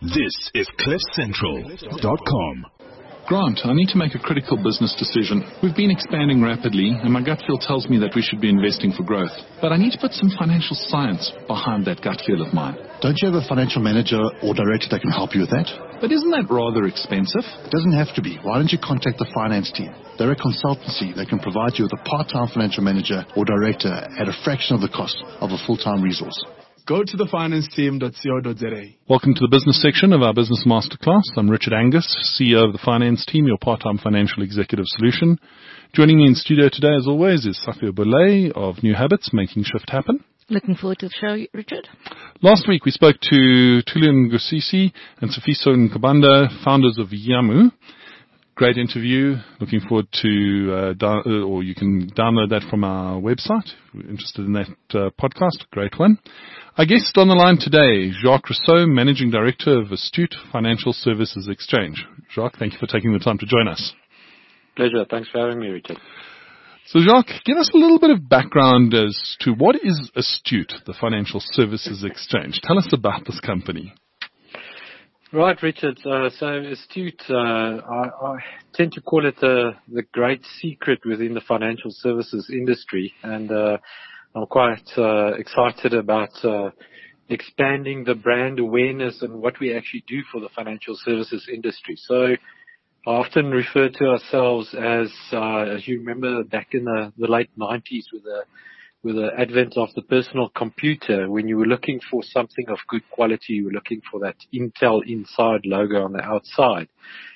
This is CliffCentral.com. Grant, I need to make a critical business decision. We've been expanding rapidly, and my gut feel tells me that we should be investing for growth. But I need to put some financial science behind that gut feel of mine. Don't you have a financial manager or director that can help you with that? But isn't that rather expensive? It doesn't have to be. Why don't you contact the finance team? They're a consultancy that can provide you with a part-time financial manager or director at a fraction of the cost of a full-time resource. Go to thefinanceteam.co.za. Welcome to the business section of our Business Masterclass. I'm Richard Angus, CEO of the Finance Team, your part-time financial executive solution. Joining me in studio today, as always, is Safia Boulay of New Habits, Making Shift Happen. Looking forward to the show, Richard. Last week, we spoke to Tulian Gusisi and Sifiso Nkabanda, founders of Yamu. Great interview. Looking forward to, or you can download that from our website. If you're interested in that podcast, great one. Our guest on the line today, Jacques Rousseau, Managing Director of Astute Financial Services Exchange. Jacques, thank you for taking the time to join us. Pleasure. Thanks for having me, Richard. So, Jacques, give us a little bit of background as to what is Astute, the Financial Services Exchange. Tell us about this company. Right, Richard. So Astute, I tend to call it the great secret within the financial services industry, and I'm quite excited about expanding the brand awareness and what we actually do for the financial services industry. So I often refer to ourselves as you remember, back in the late 90s with the advent of the personal computer, when you were looking for something of good quality, you were looking for that Intel Inside logo on the outside.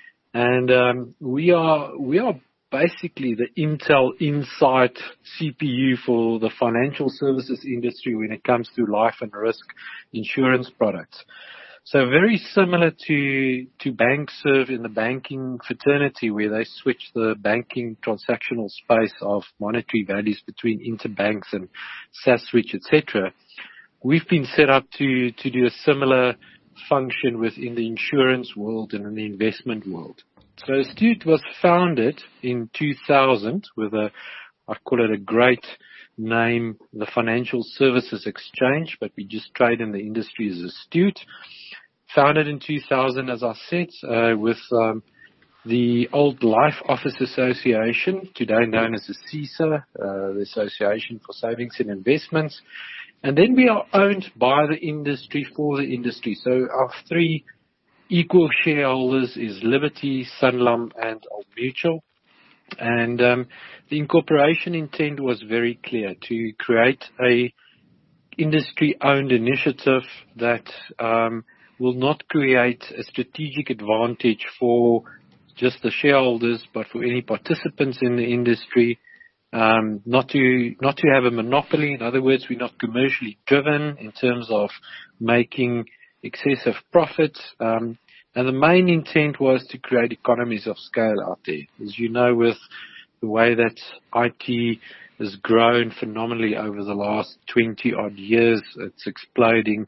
And we are basically the Intel Insight CPU for the financial services industry when it comes to life and risk insurance products. So very similar to BankServe in the banking fraternity, where they switch the banking transactional space of monetary values between interbanks and SaaS switch, etc. We've been set up to do a similar function within the insurance world and in the investment world. So Astute was founded in 2000 with I call it a great name, the Financial Services Exchange, but we just trade in the industry as Astute. Founded in 2000, as I said, with the old Life Office Association, today known as the CISA, the Association for Savings and Investments. And then we are owned by the industry for the industry. So our three equal shareholders is Liberty, Sanlam, and Old Mutual. And the incorporation intent was very clear, to create a industry-owned initiative that will not create a strategic advantage for just the shareholders, but for any participants in the industry, not to have a monopoly. In other words, we're not commercially driven in terms of making excessive profits. And the main intent was to create economies of scale out there. As you know, with the way that IT has grown phenomenally over the last 20 odd years, it's exploding.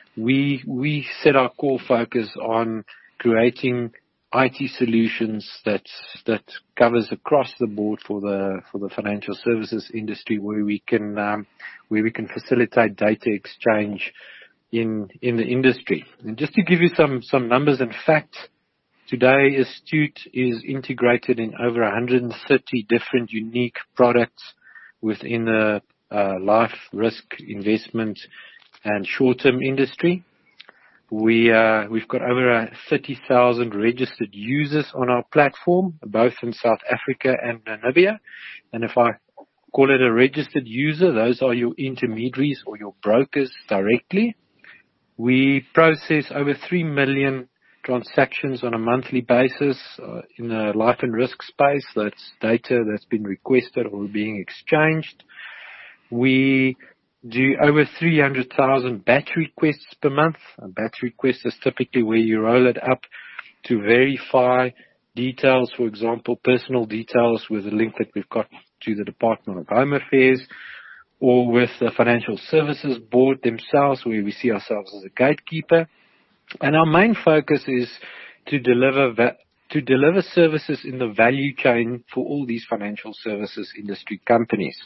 We set our core focus on creating IT solutions that covers across the board for the financial services industry, where we can facilitate data exchange in the industry. And just to give you some numbers and facts, today Astute is integrated in over 130 different unique products within the life, risk, investment, and short-term industry. We've got over 30,000 registered users on our platform, both in South Africa and Namibia. And if I call it a registered user, those are your intermediaries or your brokers directly. We process over 3 million transactions on a monthly basis in the life and risk space. That's data that's been requested or being exchanged. We do over 300,000 batch requests per month. A batch request is typically where you roll it up to verify details, for example, personal details with a link that we've got to the Department of Home Affairs, or with the Financial Services Board themselves, where we see ourselves as a gatekeeper. And our main focus is to deliver services in the value chain for all these financial services industry companies.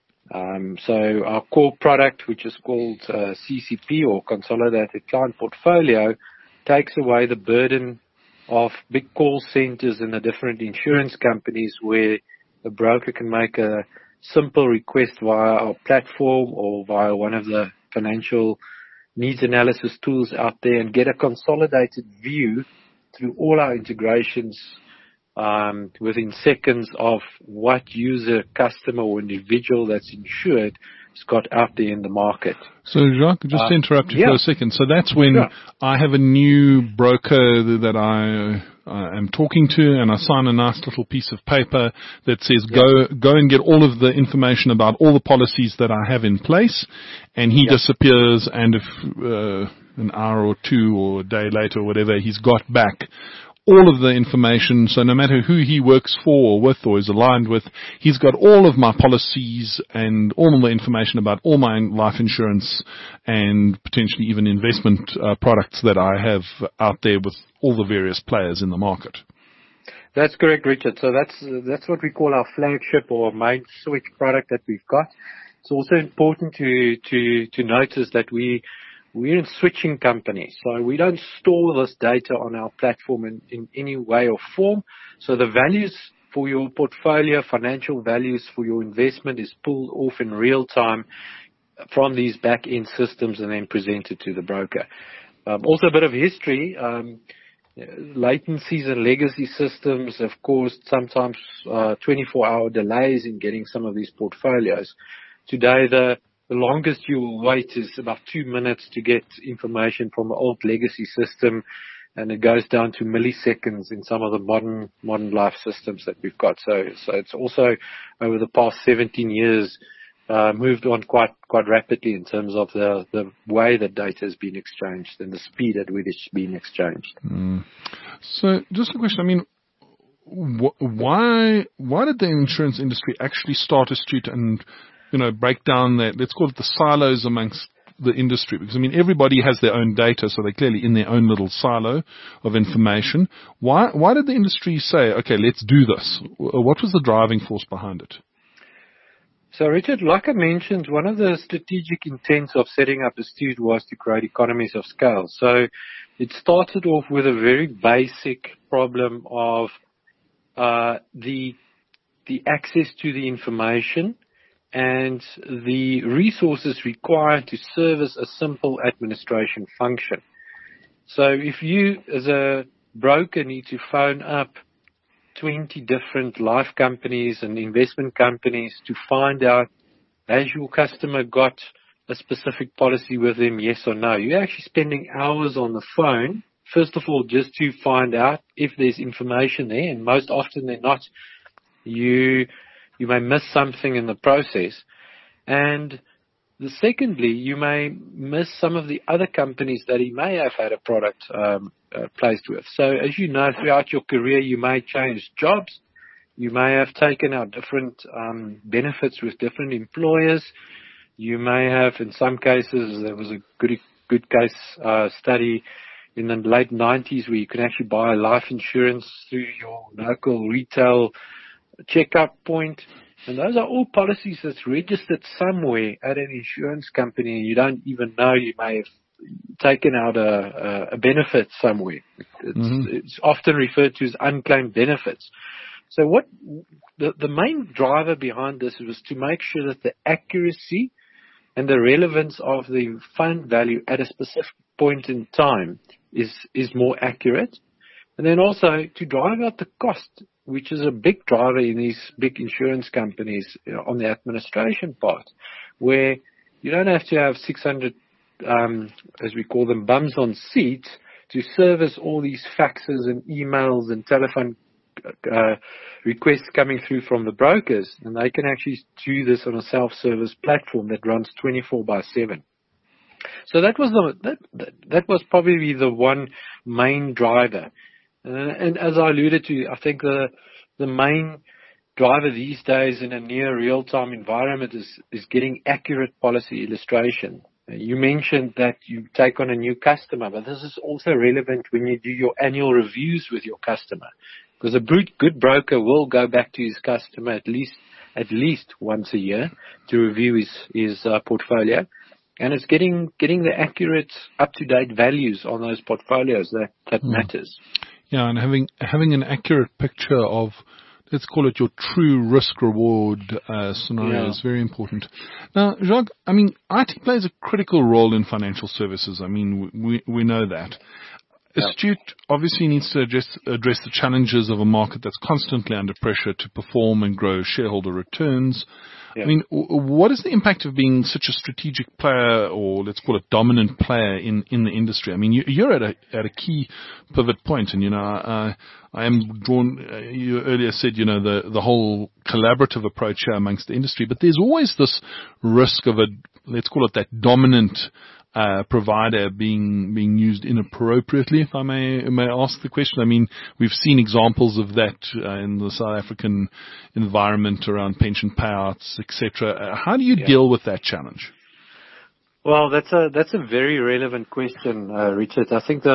So our core product, which is called CCP, or Consolidated Client Portfolio, takes away the burden of big call centers and the different insurance companies where a broker can make a simple request via our platform or via one of the financial needs analysis tools out there and get a consolidated view through all our integrations within seconds of what user, customer or individual that's insured has got out there in the market. So, Jacques, just to interrupt you for a second. So that's when Yeah. I have a new broker that I am talking to, and I sign a nice little piece of paper that says, go and get all of the information about all the policies that I have in place, and he disappears, and if an hour or two or a day later or whatever, he's got back all of the information. So no matter who he works for or with or is aligned with, he's got all of my policies and all of the information about all my life insurance and potentially even investment products that I have out there with all the various players in the market. That's correct, Richard. So that's what we call our flagship or main switch product that we've got. It's also important to notice that we're a switching company, so we don't store this data on our platform in any way or form. So the values for your portfolio, financial values for your investment is pulled off in real time from these back-end systems and then presented to the broker. Also a bit of history. Latencies and legacy systems have caused sometimes 24-hour delays in getting some of these portfolios. Today, the longest you will wait is about 2 minutes to get information from an old legacy system, and it goes down to milliseconds in some of the modern life systems that we've got. So it's also over the past 17 years moved on quite rapidly in terms of the way that data has been exchanged and the speed at which it's been exchanged. So just a question. I mean, why did the insurance industry actually start a street and break down that, let's call it the silos amongst the industry? Because, I mean, everybody has their own data, so they're clearly in their own little silo of information. Why did the industry say, okay, let's do this? What was the driving force behind it? So, Richard, like I mentioned, one of the strategic intents of setting up Astute was to create economies of scale. So it started off with a very basic problem of the access to the information and the resources required to service a simple administration function. So if you, as a broker, need to phone up 20 different life companies and investment companies to find out, has your customer got a specific policy with them, yes or no, you're actually spending hours on the phone, first of all, just to find out if there's information there, and most often than not, you may miss something in the process. And secondly, you may miss some of the other companies that he may have had a product placed with. So as you know, throughout your career, you may change jobs. You may have taken out different benefits with different employers. You may have, in some cases, there was a good case study in the late 90s where you can actually buy life insurance through your local retail checkup point. And those are all policies that's registered somewhere at an insurance company, and you don't even know you may have taken out a benefit somewhere. It's often referred to as unclaimed benefits. So what the main driver behind this was to make sure that the accuracy and the relevance of the fund value at a specific point in time is more accurate. And then also to drive out the cost, which is a big driver in these big insurance companies, on the administration part, where you don't have to have 600, as we call them, bums on seats to service all these faxes and emails and telephone requests coming through from the brokers. And they can actually do this on a self-service platform that runs 24/7. So that was probably the one main driver. And as I alluded to, I think the main driver these days in a near real-time environment is getting accurate policy illustration. You mentioned that you take on a new customer, but this is also relevant when you do your annual reviews with your customer, because a good broker will go back to his customer at least once a year to review his portfolio. And it's getting the accurate, up-to-date values on those portfolios that matters. Yeah, and having an accurate picture of, let's call it your true risk-reward scenario is very important. Now, Jacques, I mean, IT plays a critical role in financial services. I mean, we know that. Astute obviously needs to address the challenges of a market that's constantly under pressure to perform and grow shareholder returns. I mean, what is the impact of being such a strategic player, or let's call it dominant player in the industry? I mean, you're at a key pivot point, and I am drawn. You earlier said the whole collaborative approach here amongst the industry, but there's always this risk of let's call it that dominant provider being used inappropriately, if I may ask the question. I mean, we've seen examples of that in the South African environment around pension payouts, etc. How do you deal with that challenge? Well, that's a very relevant question, Richard. I think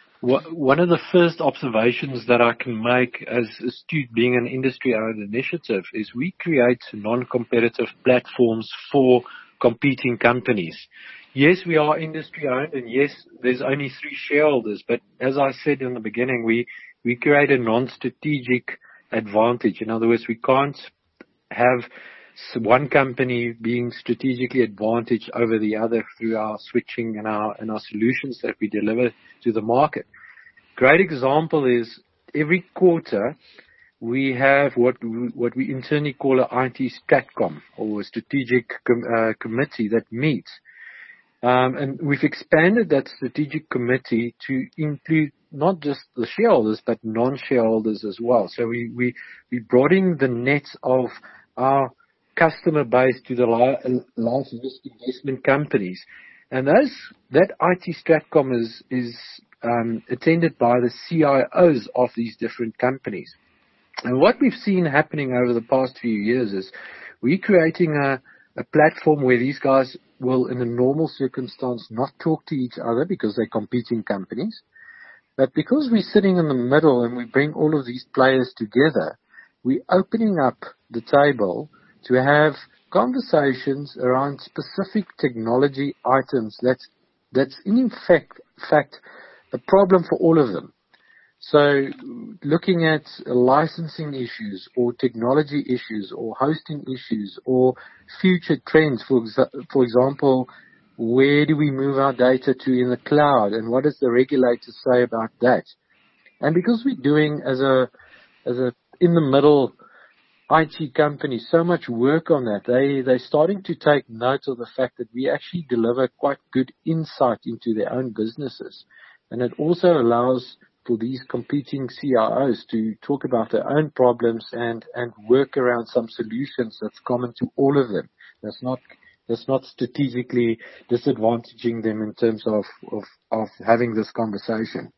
one of the first observations that I can make as Astute being an industry-owned initiative is we create non-competitive platforms for competing companies. Yes, we are industry-owned, and yes, there's only 3 shareholders. But as I said in the beginning, we create a non-strategic advantage. In other words, we can't have one company being strategically advantaged over the other through our switching and our solutions that we deliver to the market. Great example is every quarter we have what we internally call a IT Stratcom, or a strategic committee that meets. And we've expanded that strategic committee to include not just the shareholders, but non-shareholders as well. So we broadening the net of our customer base to the large risk investment companies. And that IT Stratcom is attended by the CIOs of these different companies. And what we've seen happening over the past few years is we're creating a platform where these guys will, in a normal circumstance, not talk to each other because they're competing companies. But because we're sitting in the middle and we bring all of these players together, we're opening up the table to have conversations around specific technology items that's in fact a problem for all of them. So looking at licensing issues or technology issues or hosting issues or future trends, for example, where do we move our data to in the cloud, and what does the regulator say about that? And because we're doing as a in the middle IT company so much work on that, they're starting to take note of the fact that we actually deliver quite good insight into their own businesses. And it also allows for these competing CIOs to talk about their own problems and work around some solutions that's common to all of them. That's not strategically disadvantaging them in terms of having this conversation.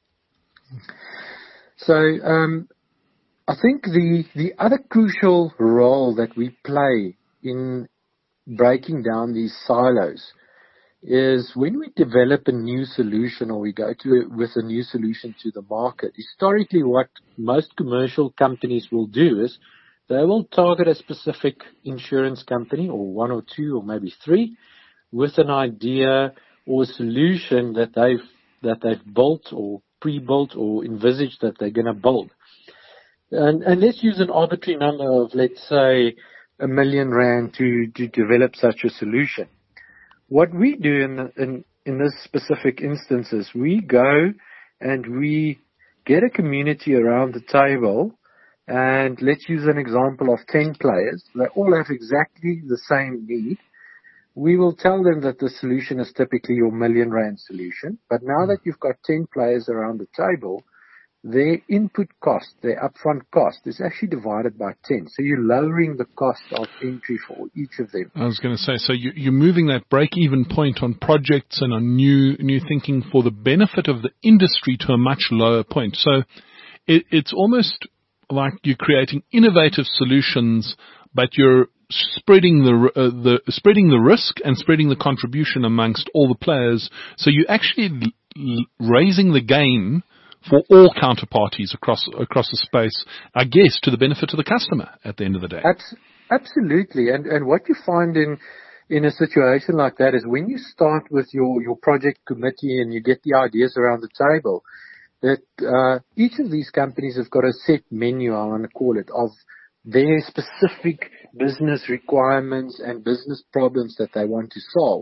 So I think the other crucial role that we play in breaking down these silos is when we develop a new solution or we go with a new solution to the market. Historically, what most commercial companies will do is they will target a specific insurance company, or 1 or 2 or maybe 3, with an idea or a solution that they've built or pre-built or envisaged that they're going to build. And let's use an arbitrary number of, let's say, R1 million to develop such a solution. What we do in this specific instance is we go and we get a community around the table, and let's use an example of 10 players. They all have exactly the same need. We will tell them that the solution is typically your R1 million solution, but now that you've got 10 players around the table, their input cost, their upfront cost, is actually divided by 10. So you're lowering the cost of entry for each of them. I was going to say, so you're moving that break-even point on projects and on new thinking for the benefit of the industry to a much lower point. So it's almost like you're creating innovative solutions, but you're spreading the risk and spreading the contribution amongst all the players. So you're actually raising the game for all counterparties across the space, I guess, to the benefit of the customer at the end of the day. Absolutely. And what you find in in a situation like that is when you start with your project committee and you get the ideas around the table, that each of these companies have got a set menu, I want to call it, of their specific business requirements and business problems that they want to solve.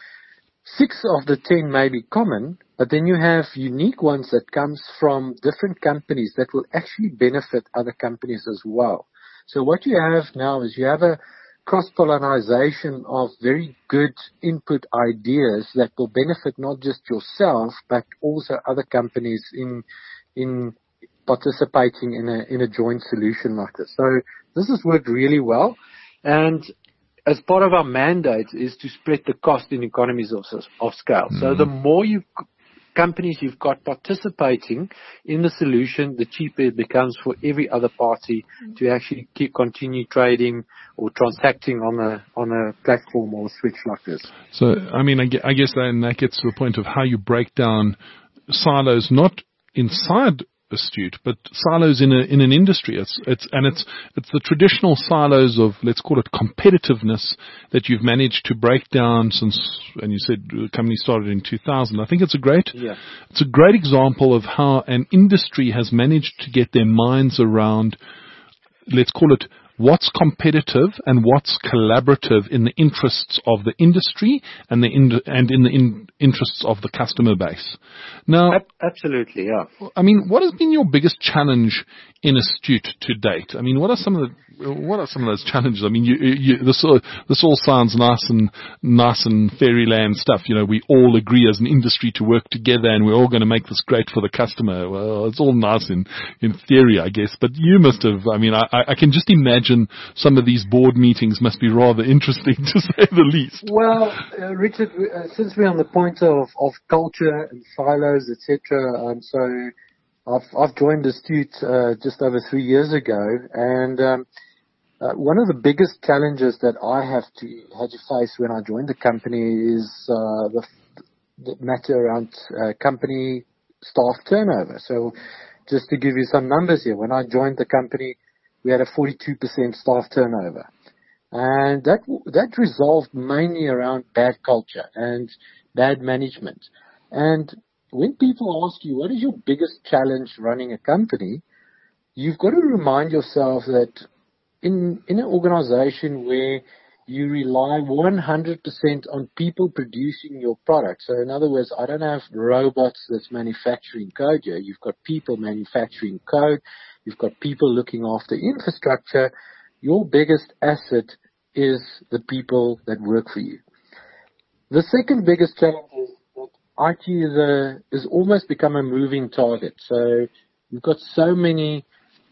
6 of the 10 may be common, but then you have unique ones that comes from different companies that will actually benefit other companies as well. So what you have now is you have a cross-pollination of very good input ideas that will benefit not just yourself, but also other companies in participating in a joint solution like this. So this has worked really well. And as part of our mandate is to spread the cost in economies of scale. Mm-hmm. So the more companies you've got participating in the solution, the cheaper it becomes for every other party to actually continue trading or transacting on a platform or switch like this. So, I mean, I guess that gets to the point of how you break down silos, not inside Astute, but silos in an industry. It's the traditional silos of, let's call it, competitiveness that you've managed to break down since, and you said the company started in 2000. I think it's a great example of how an industry has managed to get their minds around, let's call it, what's competitive and what's collaborative in the interests of the industry and in the interests of the customer base. Now, absolutely, yeah. I mean, what has been your biggest challenge in Astute to date? I mean, what are some of those challenges? I mean, this all sounds nice and fairyland stuff. You know, we all agree as an industry to work together, and we're all going to make this great for the customer. Well, it's all nice in theory, I guess. But you must have. I mean, I can just imagine some of these board meetings must be rather interesting, to say the least. Well, Richard, since we're on the point of culture and silos, etc., so I've joined Astute just over 3 years ago, and one of the biggest challenges that I had to face when I joined the company is the matter around company staff turnover. So, just to give you some numbers here, when I joined the company, we had a 42% staff turnover. And that resolved mainly around bad culture and bad management. And when people ask you, what is your biggest challenge running a company, you've got to remind yourself that in an organization where you rely 100% on people producing your product. So in other words, I don't have robots that's manufacturing code here. You've got people manufacturing code. You've got people looking after infrastructure. Your biggest asset is the people that work for you. The second biggest challenge is that IT is almost become a moving target. So you've got so many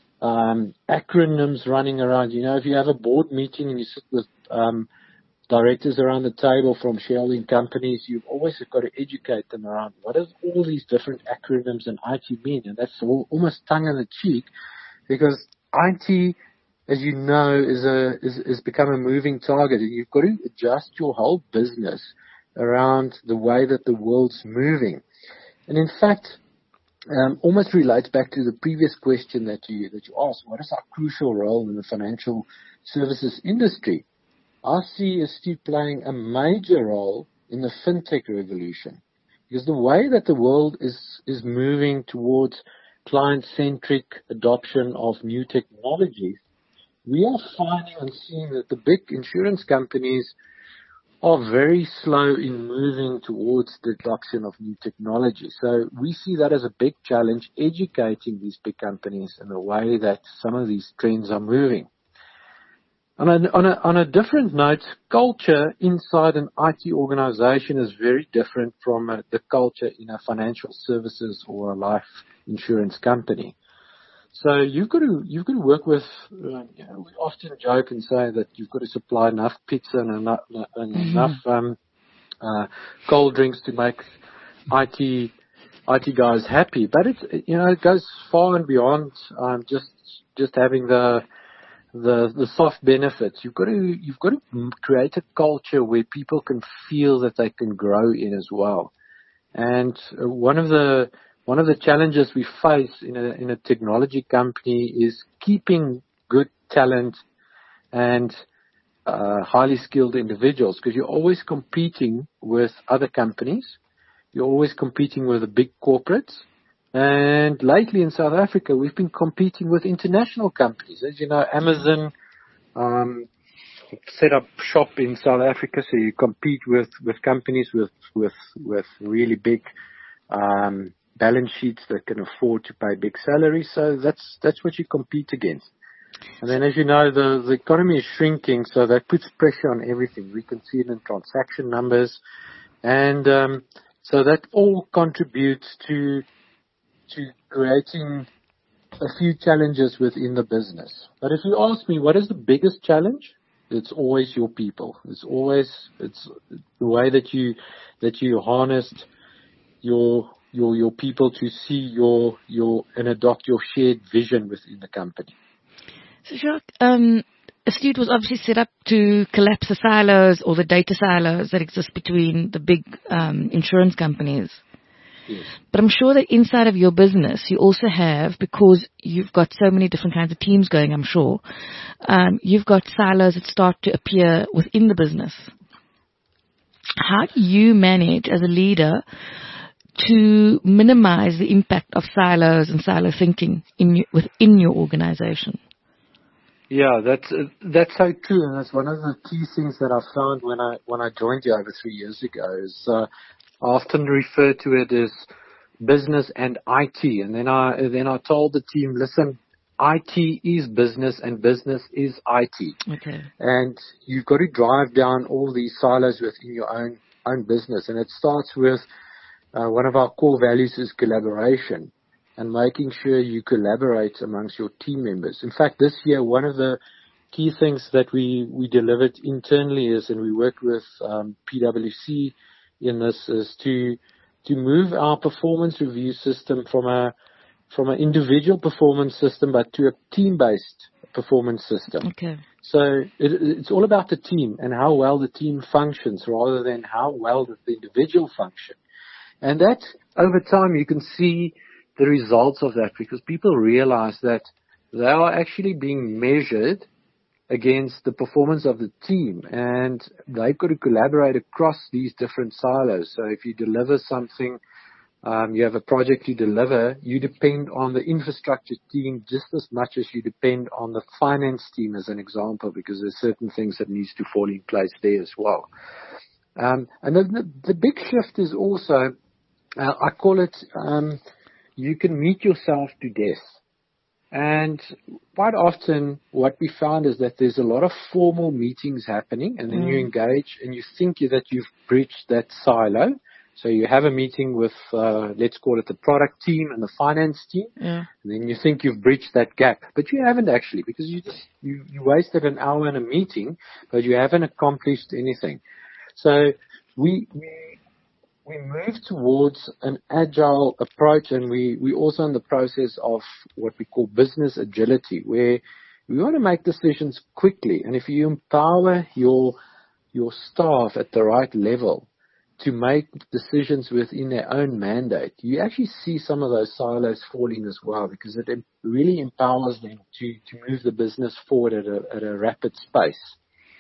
acronyms running around. You know, if you have a board meeting and you sit with directors around the table from shareholding companies, you've always got to educate them around what does all these different acronyms and IT mean. And that's almost tongue in the cheek, because IT, as you know, is become a moving target, and you've got to adjust your whole business around the way that the world's moving. And in fact, almost relates back to the previous question that you asked. What is our crucial role in the financial services industry? I see Astute playing a major role in the fintech revolution, because the way that the world is moving towards client-centric adoption of new technologies, we are finding and seeing that the big insurance companies are very slow in moving towards the adoption of new technology. So we see that as a big challenge, educating these big companies in the way that some of these trends are moving. On a different note, culture inside an IT organization is very different from the culture in a financial services or a life insurance company. So you've got to work with. We often joke and say that you've got to supply enough pizza and enough cold drinks to make IT guys happy. But it goes far and beyond just having the soft benefits. You've got to create a culture where people can feel that they can grow in as well. And one of the challenges we face in a technology company is keeping good talent and highly skilled individuals, because you're always competing with other companies. You're always competing with the big corporates. And lately in South Africa, we've been competing with international companies. As you know, Amazon set up shop in South Africa, so you compete with companies with really big balance sheets that can afford to pay big salaries. So that's what you compete against. And then, as you know, the economy is shrinking, so that puts pressure on everything. We can see it in transaction numbers, and so that all contributes to creating a few challenges within the business. But if you ask me, what is the biggest challenge? It's always your people. It's the way that you harnessed your people to see and adopt your shared vision within the company. So, Jacques, Astute was obviously set up to collapse the silos or the data silos that exist between the big insurance companies. Yes. But I'm sure that inside of your business, you also have, because you've got so many different kinds of teams going, I'm sure, you've got silos that start to appear within the business. How do you manage as a leader to minimize the impact of silos and silo thinking within your organization? Yeah, that's so true, and that's one of the key things that I found when I joined you over 3 years ago. Is I often refer to it as business and IT, and then I told the team, listen, IT is business and business is IT. Okay. And you've got to drive down all these silos within your own business, and it starts with one of our core values is collaboration. And making sure you collaborate amongst your team members. In fact, this year, one of the key things that we delivered internally is, and we worked with PwC in this, is to move our performance review system from an individual performance system, but to a team-based performance system. Okay. So it's all about the team and how well the team functions, rather than how well does the individual function. And that, over time, you can see the results of that, because people realize that they are actually being measured against the performance of the team, and they've got to collaborate across these different silos. So if you deliver something, you have a project you deliver, you depend on the infrastructure team just as much as you depend on the finance team, as an example, because there's certain things that needs to fall in place there as well. And the big shift is also, I call it, you can meet yourself to death. And quite often what we found is that there's a lot of formal meetings happening, and then you engage and you think that you've breached that silo. So you have a meeting with, let's call it the product team and the finance team. Yeah. And then you think you've breached that gap, but you haven't actually, because you wasted an hour in a meeting, but you haven't accomplished anything. So we move towards an agile approach, and we also in the process of what we call business agility, where we want to make decisions quickly. And if you empower your staff at the right level to make decisions within their own mandate, you actually see some of those silos falling as well, because it really empowers them to move the business forward at a rapid pace.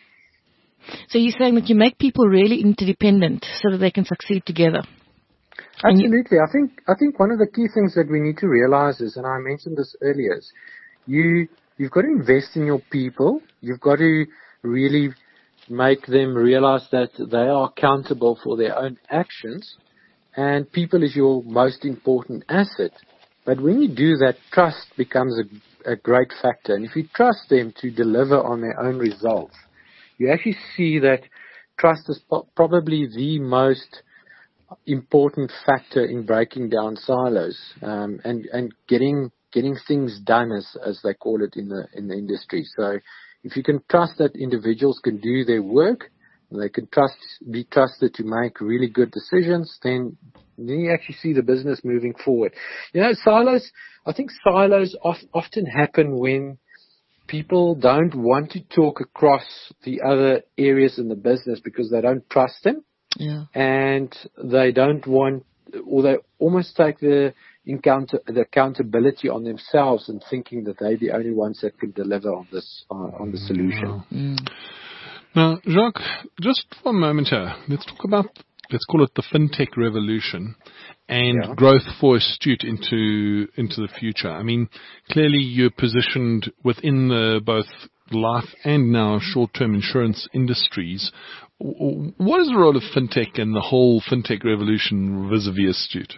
So you're saying that you make people really interdependent so that they can succeed together? Absolutely. I think one of the key things that we need to realize is, and I mentioned this earlier, is you've got to invest in your people. You've got to really make them realize that they are accountable for their own actions, and people is your most important asset. But when you do that, trust becomes a great factor. And if you trust them to deliver on their own results, you actually see that trust is probably the most important factor in breaking down silos, and getting things done, as they call it in the industry. So if you can trust that individuals can do their work, and they can be trusted to make really good decisions, then you actually see the business moving forward. You know, I think silos often happen when people don't want to talk across the other areas in the business because they don't trust them. Yeah. And they don't want, or they almost take the accountability on themselves and thinking that they're the only ones that can deliver on the solution. Now, Jacques, just for a moment here, let's call it the fintech revolution and growth for Astute into the future. I mean, clearly you're positioned within the both life and now short-term insurance industries. What is the role of fintech and the whole fintech revolution vis-a-vis Astute?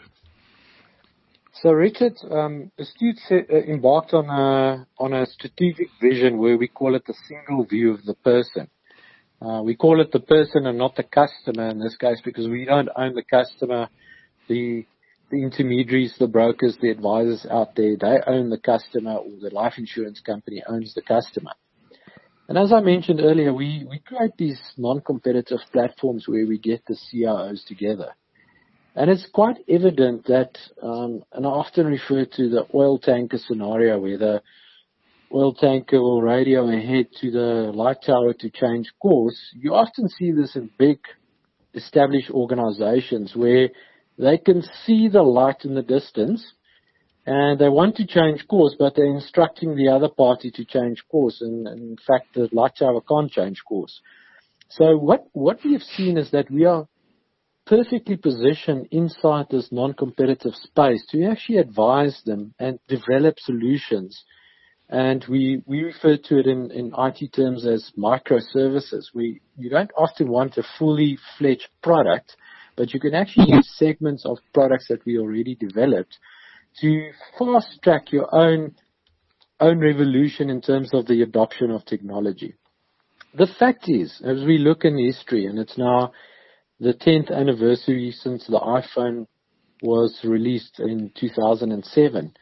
So, Richard, Astute embarked on a strategic vision where we call it the single view of the person. We call it the person and not the customer in this case because we don't own the customer. The intermediaries, the brokers, the advisors out there, they own the customer, or the life insurance company owns the customer. And as I mentioned earlier, we create these non-competitive platforms where we get the CIOs together. And it's quite evident that, and I often refer to the oil tanker scenario where the oil tanker will radio ahead to the light tower to change course. You often see this in big established organizations where they can see the light in the distance and they want to change course, but they're instructing the other party to change course. And in fact, the light tower can't change course. So what we have seen is that we are perfectly positioned inside this non-competitive space to actually advise them and develop solutions. And we refer to it in IT terms as microservices. You don't often want a fully fledged product, but you can actually use segments of products that we already developed to fast track your own revolution in terms of the adoption of technology. The fact is, as we look in history, and it's now the 10th anniversary since the iPhone was released in 2007,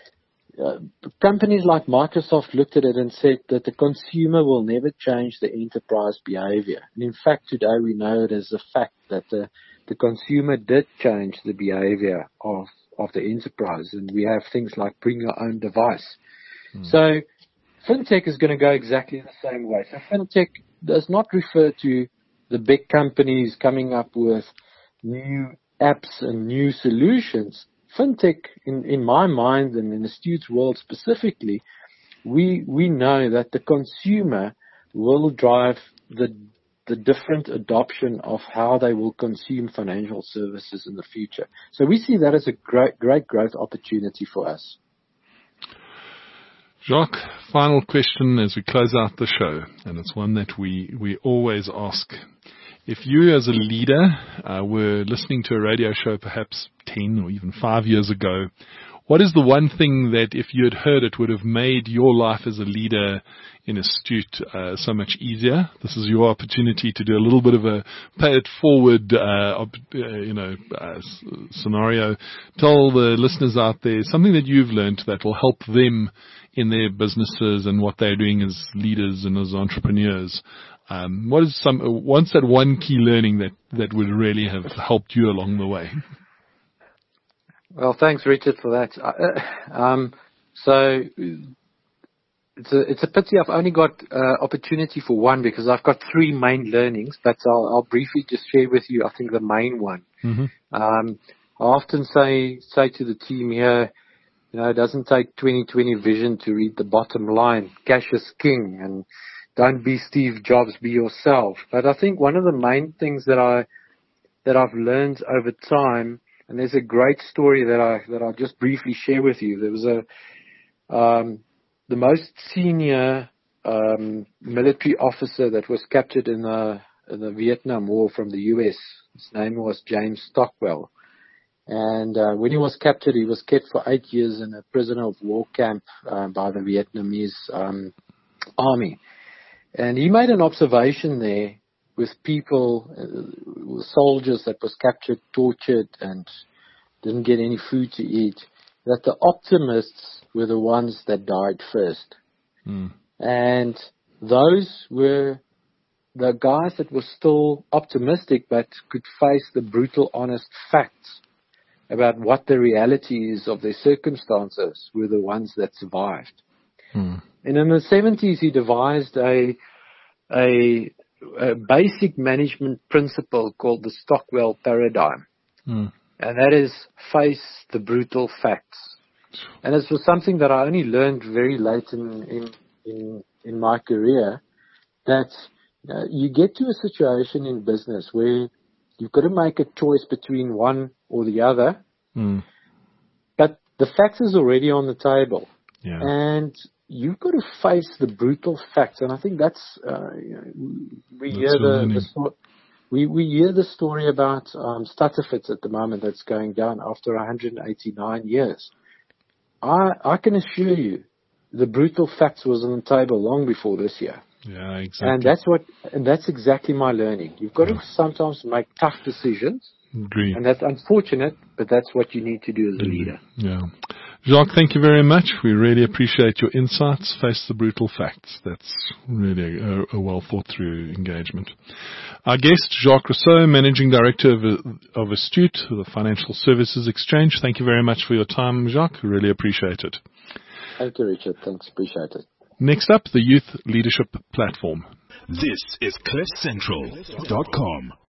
companies like Microsoft looked at it and said that the consumer will never change the enterprise behavior. And in fact, today we know it as a fact that the consumer did change the behavior of the enterprise. And we have things like bring your own device. So fintech is going to go exactly the same way. So fintech does not refer to the big companies coming up with new apps and new solutions. Fintech, in my mind and in Astute's world specifically, we know that the consumer will drive the different adoption of how they will consume financial services in the future. So we see that as a great growth opportunity for us. Jacques, final question as we close out the show, and it's one that we always ask. If you as a leader were listening to a radio show perhaps 10 or even 5 years ago, what is the one thing that if you had heard it would have made your life as a leader in Astute so much easier? This is your opportunity to do a little bit of a pay it forward scenario. Tell the listeners out there something that you've learned that will help them in their businesses and what they're doing as leaders and as entrepreneurs. What is what's that one key learning that would really have helped you along the way? Well, thanks, Richard, for that. So it's a pity I've only got opportunity for one because I've got three main learnings, but I'll briefly just share with you, I think, the main one. Mm-hmm. I often say to the team here, it doesn't take 20/20 vision to read the bottom line. Cash is king, and don't be Steve Jobs, be yourself. But I think one of the main things that I've learned over time, and there's a great story that I'll just briefly share with you. There was the most senior military officer that was captured in the Vietnam War from the U.S. His name was James Stockwell. And when he was captured, he was kept for 8 years in a prisoner of war camp by the Vietnamese army. And he made an observation there with people, soldiers that was captured, tortured, and didn't get any food to eat, that the optimists were the ones that died first. And those were the guys that were still optimistic but could face the brutal, honest facts about what the reality is of their circumstances were the ones that survived. And in the 70s, he devised a basic management principle called the Stockwell paradigm. And that is face the brutal facts. And it was something that I only learned very late in my career, that You get to a situation in business where you've got to make a choice between one or the other, but the facts is already on the table, and you've got to face the brutal facts. And I think that's we hear we hear the story about Stutterfits at the moment that's going down after 189 years. I can assure you, the brutal facts was on the table long before this year. Yeah, exactly. And that's exactly my learning. You've got to sometimes make tough decisions. Agree. And that's unfortunate, but that's what you need to do as a leader. Yeah. Jacques, thank you very much. We really appreciate your insights. Face the brutal facts. That's really a well thought through engagement. Our guest, Jacques Rousseau, Managing Director of Astute, the Financial Services Exchange. Thank you very much for your time, Jacques. We really appreciate it. Thank you, Richard. Thanks. Appreciate it. Next up, the Youth Leadership Platform. This is CliffCentral.com.